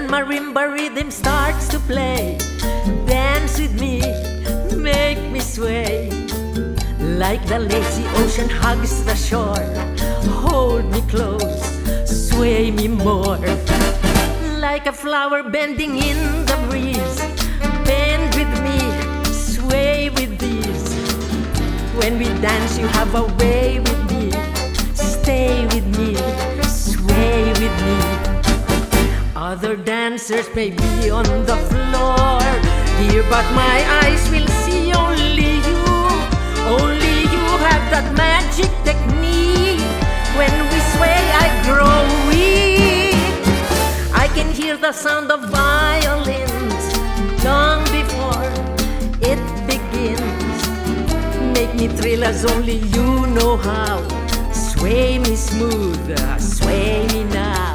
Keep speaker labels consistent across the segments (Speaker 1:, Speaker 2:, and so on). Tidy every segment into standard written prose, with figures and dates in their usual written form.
Speaker 1: marimba rhythm starts to play, dance with me, make me sway. Like the lazy ocean hugs the shore, hold me close, sway me more. Like a flower bending in the breeze, bend with me, sway with ease. When we dance you have a way with me, stay with me, sway with me. Other dancers may be on the floor, dear, but my eyes will see only you. Only you have that magic technique. When we sway I grow weak. I can hear the sound of violins long before it begins. Make me thrill as only you know how. Sway me smooth, sway me now.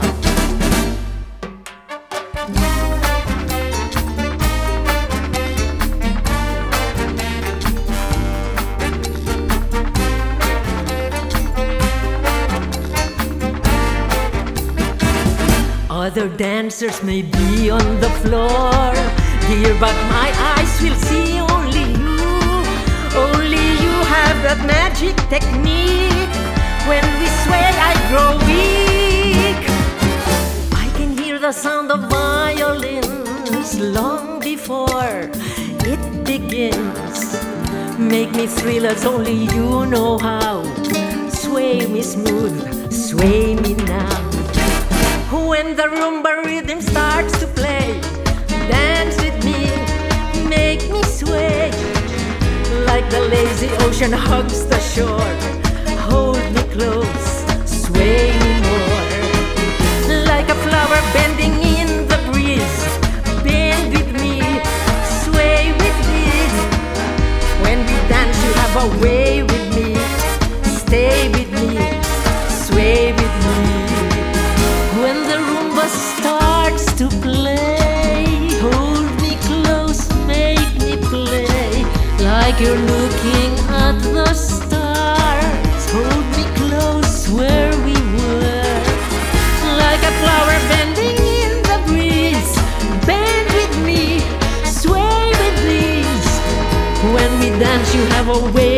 Speaker 1: Other dancers may be on the floor, dear, but my eyes will see only you. Only you have that magic technique. When we sway I grow weak. I can hear the sound of violins long before it begins. Make me thrill as only you know how. Sway me smooth, sway me now. When the rumba rhythm starts to play, dance with me, make me sway. Like the lazy ocean hugs the shore, hold me close, sway me more. Like a flower bending in the breeze, bend with me, sway with ease. When we dance you have a way with me, stay with me, sway with me. When the rumba starts to play, hold me close, make me play. Like you're looking at the stars, hold me close where we were. Like a flower bending in the breeze, bend with me, sway with ease. When we dance you have a way